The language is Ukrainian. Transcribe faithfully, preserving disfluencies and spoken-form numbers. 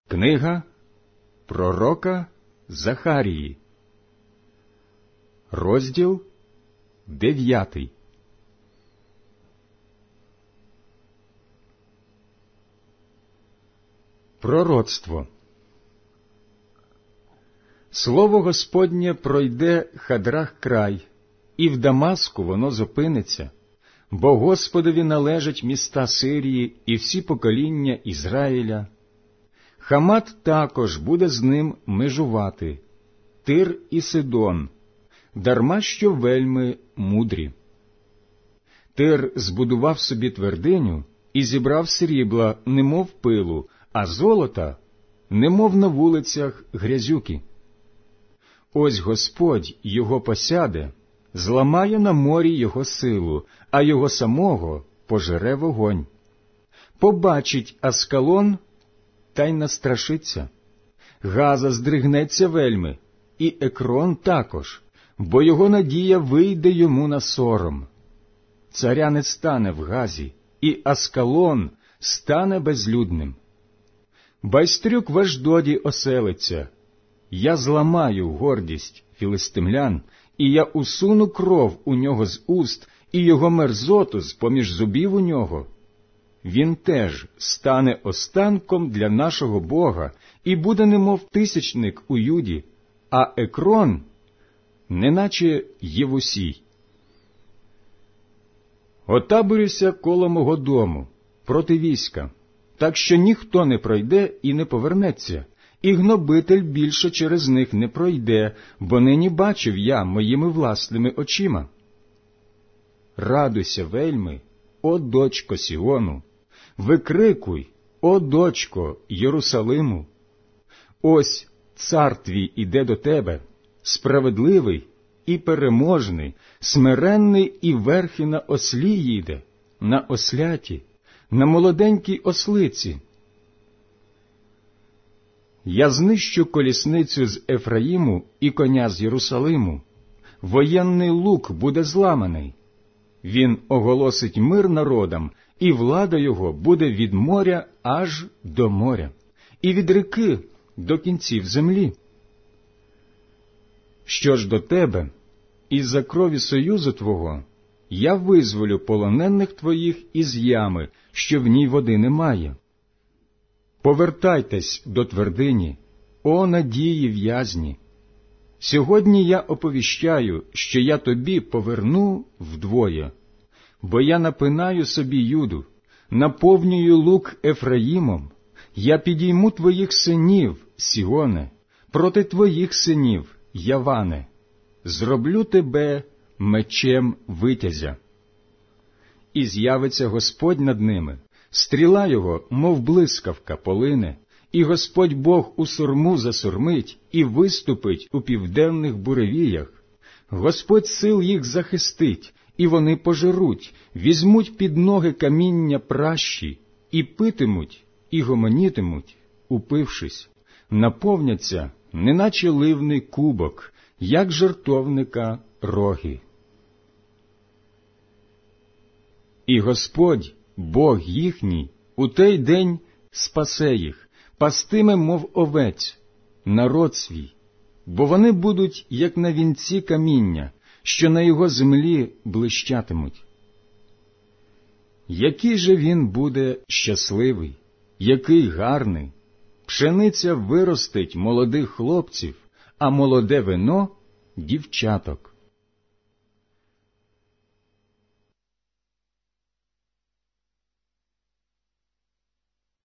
Книга пророка Захарії, розділ дев'ятий. Пророцтво. Слово Господнє пройде Хадрах край, і в Дамаску воно зупиниться, бо Господові належать міста Сирії і всі покоління Ізраїля. Хамат також буде з ним межувати, Тир і Сидон, дарма що вельми мудрі. Тир збудував собі твердиню і зібрав срібла, немов пилу, а золота, немов на вулицях грязюки. Ось Господь його посяде, зламає на морі його силу, а його самого пожере вогонь. Побачить Аскалон, та й настрашиться. Газа здригнеться вельми, і Екрон також, бо його надія вийде йому на сором. Царя не стане в Газі, і Аскалон стане безлюдним. Байстрюк в Ашдоді оселиться. Я зламаю гордість філистимлян, і я усуну кров у нього з уст, і його мерзоту з-поміж зубів у нього. Він теж стане останком для нашого Бога і буде немов тисячник у Юді, а Екрон – неначе Євусій. Отаборюся коло мого дому проти війська, так що ніхто не пройде і не повернеться, і гнобитель більше через них не пройде, бо нині бачив я моїми власними очима. Радуйся вельми, о дочко Сіону! Викрикуй, о дочко Єрусалиму! Ось цар твій іде до тебе, справедливий і переможний, смиренний і верхи на ослі їде, на осляті, на молоденькій ослиці. Я знищу колісницю з Ефраїму і коня з Єрусалиму. Воєнний лук буде зламаний. Він оголосить мир народам, і влада його буде від моря аж до моря, і від ріки до кінців землі. Що ж до тебе, із-за крові союзу твого, я визволю полонених твоїх із ями, що в ній води немає. Повертайтесь до твердині, о надії в'язні. Сьогодні я оповіщаю, що я тобі поверну вдвоє, бо я напинаю собі Юду, наповнюю лук Ефраїмом, я підійму твоїх синів, Сіоне, проти твоїх синів, Яване, зроблю тебе мечем витязя. І з'явиться Господь над ними, стріла його, мов блискавка, полине, і Господь Бог у сурму засурмить і виступить у південних буревіях. Господь сил їх захистить, і вони пожеруть, візьмуть під ноги каміння пращі, і питимуть, і гомонітимуть, упившись, наповняться, неначе ливний кубок, як жертовника роги. І Господь, Бог їхній, у той день спасе їх, пастиме, мов овець, народ свій, бо вони будуть, як на вінці каміння, що на його землі блищатимуть. Який же він буде щасливий, який гарний! Пшениця виростить молодих хлопців, а молоде вино – дівчаток.